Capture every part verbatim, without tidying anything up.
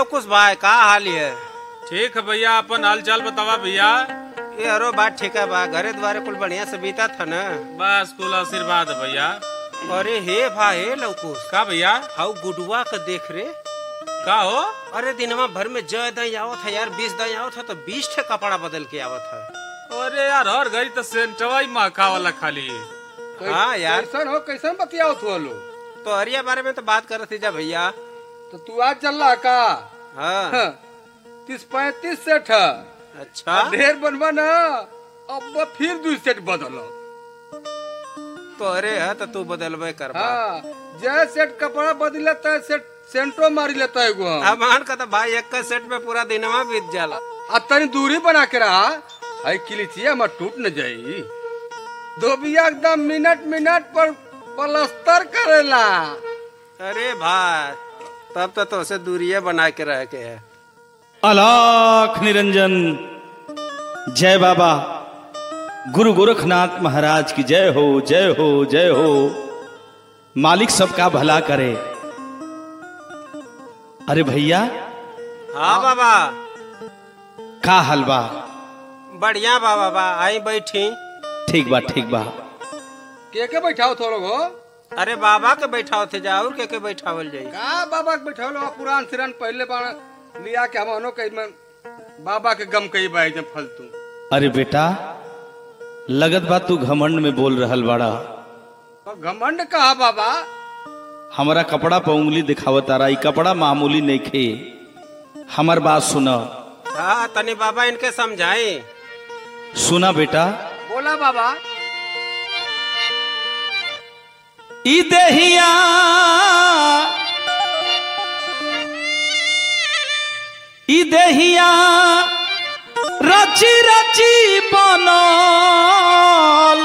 लवकुश भाई का हाल है? ठीक है भैया, अपन हाल चाल बतावा भैया। ये अरो बात ठीक है बा, घरे द्वारे कुल बढ़िया से बीता था न? बस कुल आशीर्वाद है भैया। अरे हे भाई हे लवकुश का भैया? हाउ गुडुआ का देख रे। का हो? अरे दिनवा भर में जय दई आवत है यार, बीस दई आवत है तो बीस ठे कपड़ा बदल के आवत है। अरे यार हर घड़ी तो सेंटवाई महका वाला खाली। हाँ यार कैसन हो, कैसन बतियाओ तू लो? तो अरिया बारे में तो बात कर रही जा भैया। तो तू आज चल रहा का? हाँ तीस पैंतीस सेठ है। अच्छा ढेर बनवा न, अब फिर दू सेट बदलो। तो अरे है तो तू बदलबे करबा। हाँ, जय सेट कपड़ा बदल लेता है, सेट सेंटरो मारी लेता है एगो। अमान का तो भाई एक का सेट में पूरा दिनवा बीत जाला। आ तनी दूरी बना के रहा, हाई किलिचिया मत टूट न जाई। धोबिया एकदम मिनट मिनट पर प्लास्टर करेला। अरे भाई तब तो तुझसे दूरिये बना के रह के है। अलाख निरंजन जय बाबा गुरु गोरखनाथ महाराज की जय हो, जय हो, जय हो। मालिक सबका भला करे। अरे भैया हाँ बाबा का हाल बा? बढ़िया बा बाबा, आई बैठी। ठीक बा ठीक बा। के के बैठाओ थोड़ो गो? अरे बाबा के बैठाओ थे जाओ के के बैठावल जाई। का बाबा के बैठाओ लो? पुरान सिरान पहले बाण लिया के हम कई में बाबा के गम कई बाई जब फलतू। अरे बेटा लगत बा तू घमंड में बोल रहल बाड़ा। तो घमंड कहा बाबा? हमारा कपड़ा पे उंगली दिखावत आ रहा, ई कपड़ा मामूली नहीं खे। हमार बात सुना। हाँ तनी बाबा इनके समझाई। सुना बेटा। बोला बाबा। ई देहिया ई देहिया रची रची बनल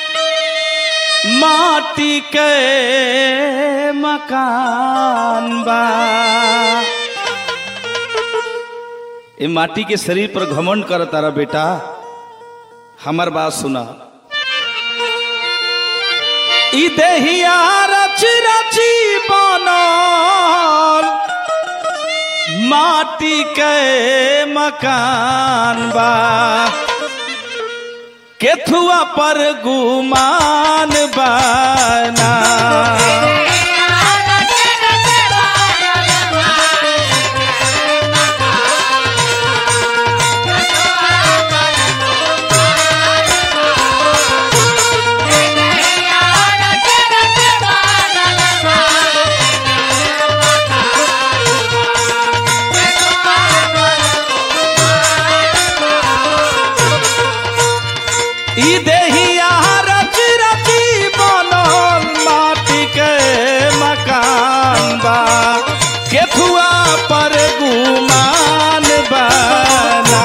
माटी के मकान बा। ए माटी के शरीर पर घमंड कर तारा बेटा। हमार बात सुना। ई देहिया रची रची बनल माटी के मकान बा। केथुआ पर गुमान बाना। ई देहिया रची रची बनल माटी के मकान बा। केथुआ पर गुमान बाना।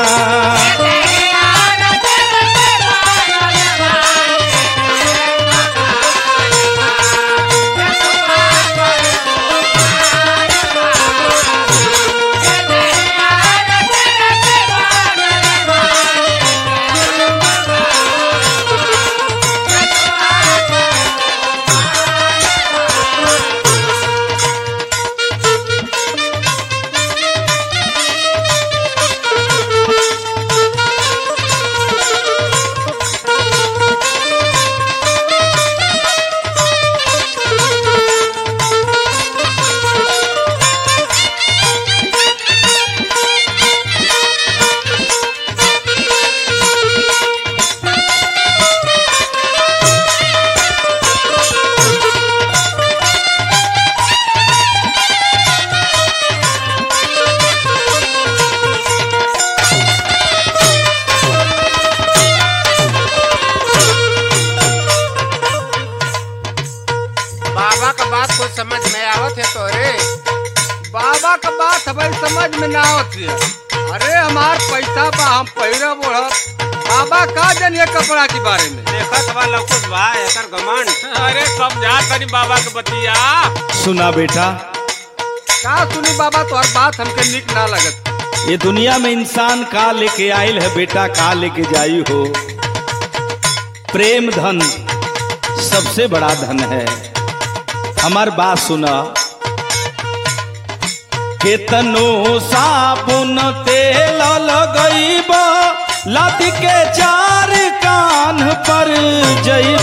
बाबा का बात कुछ समझ में आवत है तो रे? बाबा का बात हमारी समझ में ना होती है। अरे हमार पैसा बा, हम पहिरा बोढ़त। बाबा का जानिए कपड़ा के बारे में? देखा सवा लवकुश भाई एकर घमंड। अरे समझा तनी बाबा के बतिया। सुना बेटा। का सुनी बाबा, तो हर बात हमके निक ना लगत। ये दुनिया में इंसान का लेके आयल है बेटा, का लेके जाई हो। प्रेम धन सबसे बड़ा धन है। हमार बात सुना। केतनो साबुन तेल लगैब लद के चार कान पर जैब।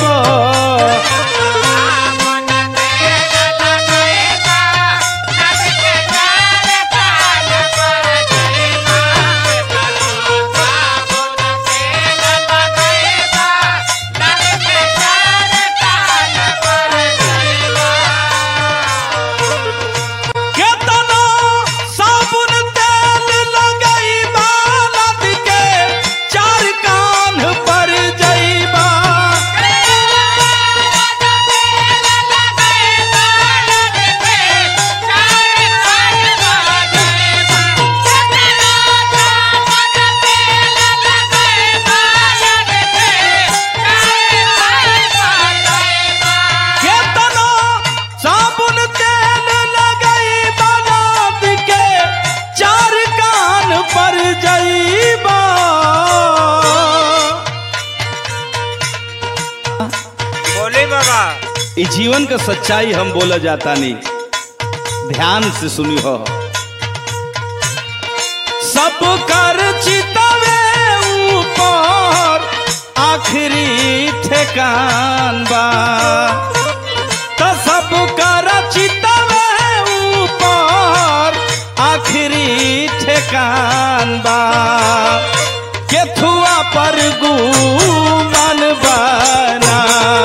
इस जीवन का सच्चाई हम बोला जाता नहीं, ध्यान से सुनी हो। सब कर चितवे ऊपर आखिरी ठेकान बा, तो सब कर चितवे ऊपर आखिरी ठेकान बा। केथुआ पर गुमान बना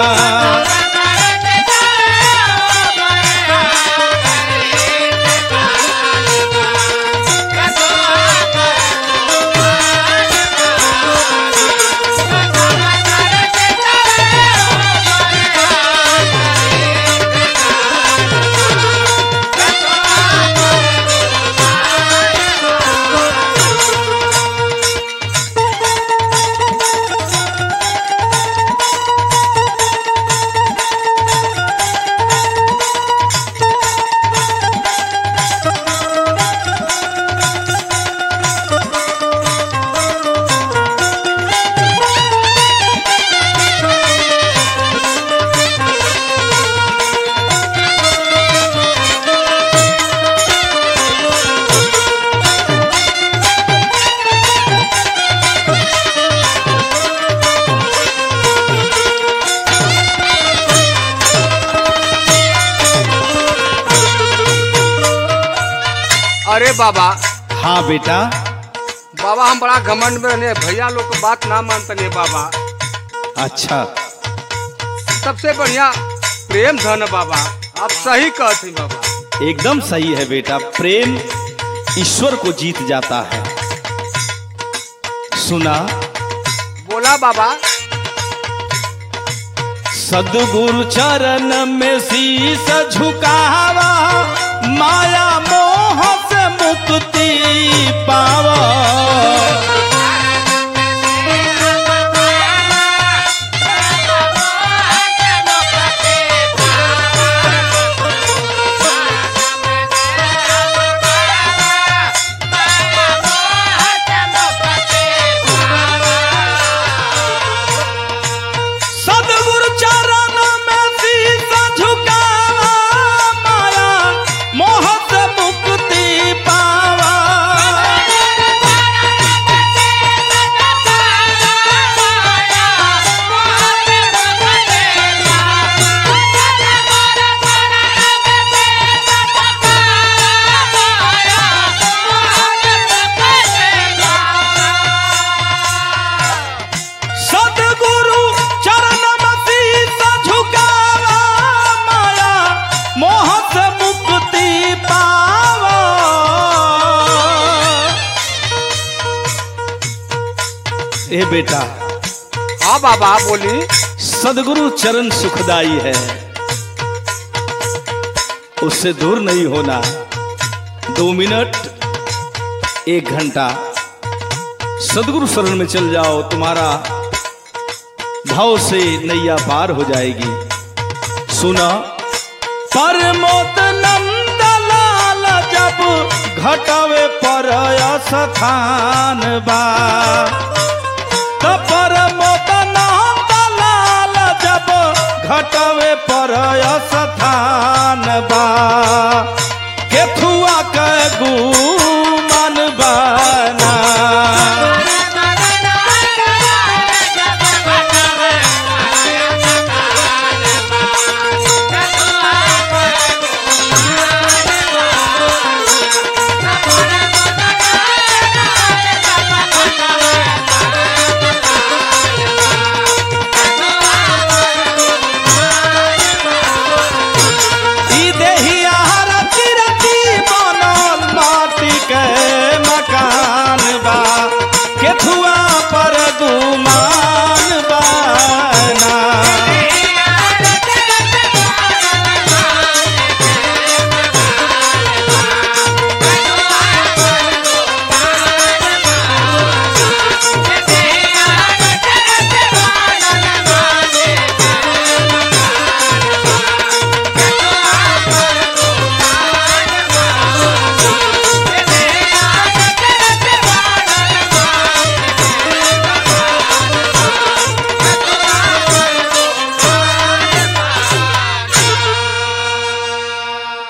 अरे बाबा। हाँ बेटा। बाबा हम बड़ा घमंड में रहने, भैया लोग को बात ना मानते नहीं बाबा। अच्छा। सबसे बढ़िया प्रेम धन बाबा, आप सही कहते हैं बाबा। एकदम सही है बेटा, प्रेम ईश्वर को जीत जाता है। सुना? बोला बाबा। सद्गुरु चरण में शीश झुकावा, माया मोह से मुक्ति पावा। ए बेटा। हाँ बाबा बोली। सदगुरु चरण सुखदाई है, उससे दूर नहीं होना। दो मिनट एक घंटा सदगुरु शरण में चल जाओ, तुम्हारा भाव से नैया पार हो जाएगी। सुना? परमोत नंद लाल जब घटवे पर स्थान बा, तब